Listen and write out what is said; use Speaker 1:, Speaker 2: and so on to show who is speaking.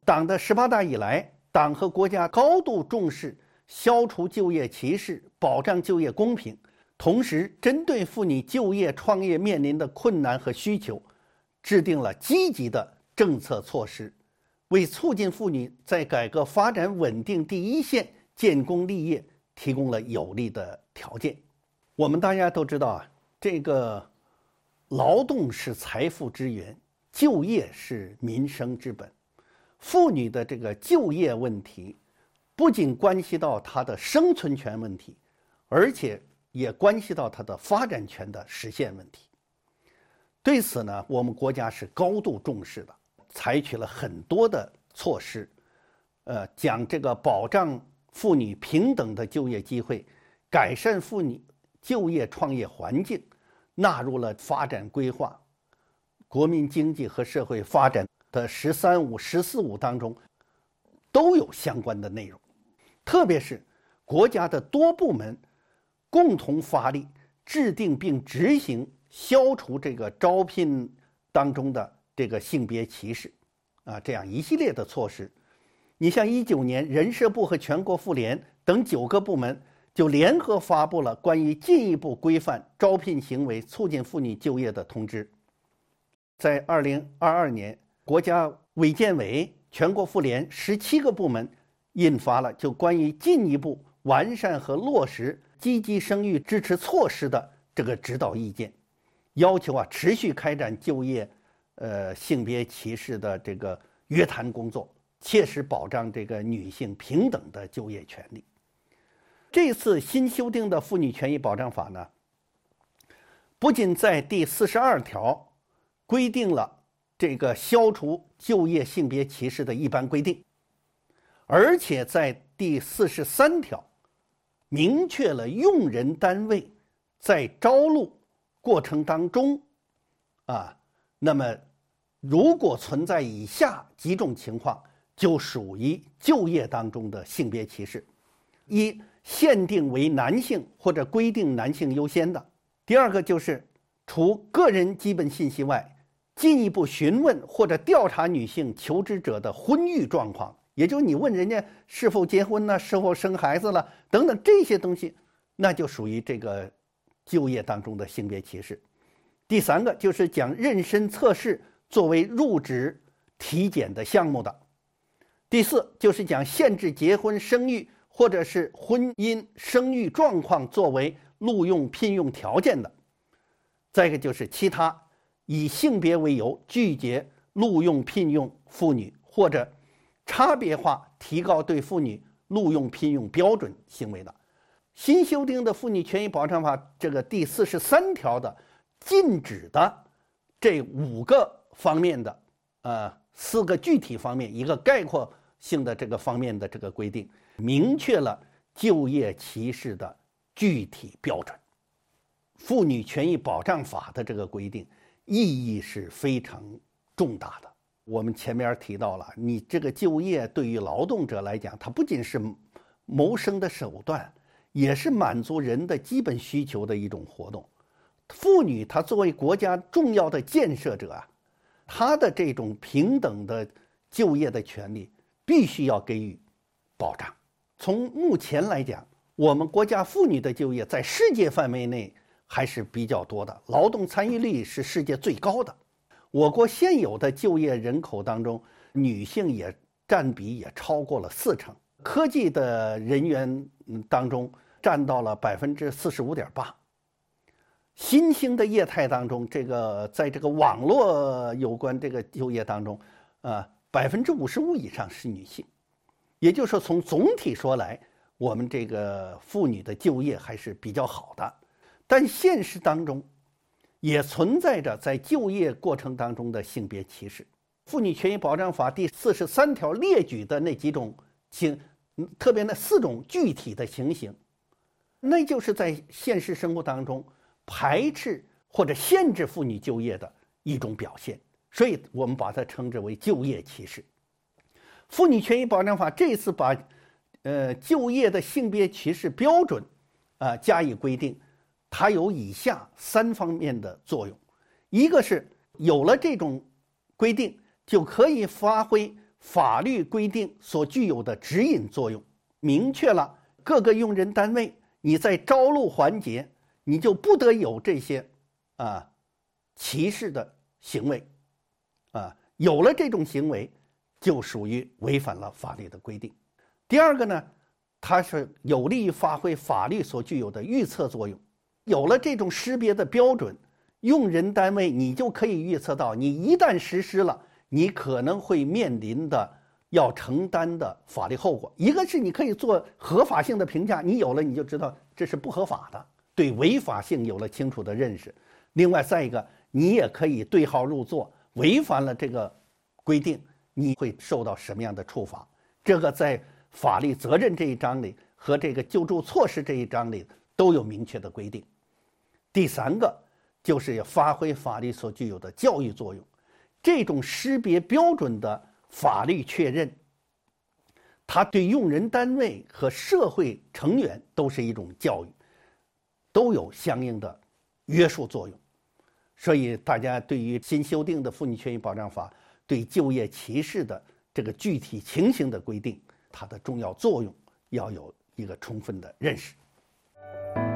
Speaker 1: 党的18大以来，党和国家高度重视消除就业歧视，保障就业公平，同时针对妇女就业创业面临的困难和需求，制定了积极的政策措施，为促进妇女在改革发展稳定第一线建功立业提供了有利的条件。我们大家都知道啊，这个劳动是财富之源，就业是民生之本。妇女的这个就业问题，不仅关系到她的生存权问题，而且也关系到她的发展权的实现问题。对此呢，我们国家是高度重视的，采取了很多的措施，讲这个保障妇女平等的就业机会，改善妇女就业创业环境，纳入了发展规划、国民经济和社会发展的“13五”、“14五”当中都有相关的内容。特别是国家的多部门共同发力，制定并执行消除这个招聘当中的这个性别歧视这样一系列的措施。你像19年，人社部和全国妇联等9个部门就联合发布了关于进一步规范招聘行为、促进妇女就业的通知。在2022年，国家卫健委、全国妇联17个部门印发了就关于进一步完善和落实积极生育支持措施的这个指导意见，要求持续开展就业性别歧视的这个约谈工作，切实保障这个女性平等的就业权利。这次新修订的妇女权益保障法呢，不仅在第42条规定了这个消除就业性别歧视的一般规定，而且在第43条明确了用人单位在招录过程当中那么如果存在以下几种情况，就属于就业当中的性别歧视：一、限定为男性或者规定男性优先的；第二个就是除个人基本信息外，进一步询问或者调查女性求职者的婚育状况，也就是你问人家是否结婚呢，是否生孩子了等等这些东西，那就属于这个就业当中的性别歧视。第三个就是讲妊娠测试作为入职体检的项目的。第四就是讲限制结婚生育或者是婚姻生育状况作为录用聘用条件的。再一个就是其他以性别为由拒绝录用聘用妇女或者差别化提高对妇女录用聘用标准行为的。新修订的妇女权益保障法这个第43条的禁止的这5个方面的4个具体方面，一个概括性的这个方面的这个规定，明确了就业歧视的具体标准。妇女权益保障法的这个规定意义是非常重大的。我们前面提到了，你这个就业对于劳动者来讲，它不仅是谋生的手段，也是满足人的基本需求的一种活动。妇女她作为国家重要的建设者她的这种平等的就业的权利必须要给予保障。从目前来讲，我们国家妇女的就业在世界范围内还是比较多的，劳动参与率是世界最高的。我国现有的就业人口当中，女性也占比也超过了40%，科技的人员当中占到了45.8%。新兴的业态当中，在这个网络有关这个就业当中，55%以上是女性。也就是说，从总体说来，我们这个妇女的就业还是比较好的。但现实当中也存在着在就业过程当中的性别歧视。妇女权益保障法第43条列举的那几种特别那4种具体的情形，那就是在现实生活当中排斥或者限制妇女就业的一种表现，所以我们把它称之为就业歧视。妇女权益保障法这次把就业的性别歧视标准加以规定，它有以下3方面的作用。一个是有了这种规定，就可以发挥法律规定所具有的指引作用，明确了各个用人单位你在招录环节你就不得有这些歧视的行为有了这种行为就属于违反了法律的规定。第二个呢，它是有利于发挥法律所具有的预测作用。有了这种识别的标准，用人单位你就可以预测到你一旦实施了你可能会面临的要承担的法律后果。一个是你可以做合法性的评价，你有了你就知道这是不合法的，对违法性有了清楚的认识。另外再一个，你也可以对号入座，违反了这个规定你会受到什么样的处罚，这个在法律责任这一章里和这个救助措施这一章里都有明确的规定。第三个就是要发挥法律所具有的教育作用。这种识别标准的法律确认，它对用人单位和社会成员都是一种教育，都有相应的约束作用。所以大家对于新修订的妇女权益保障法对就业歧视的这个具体情形的规定，它的重要作用要有一个充分的认识。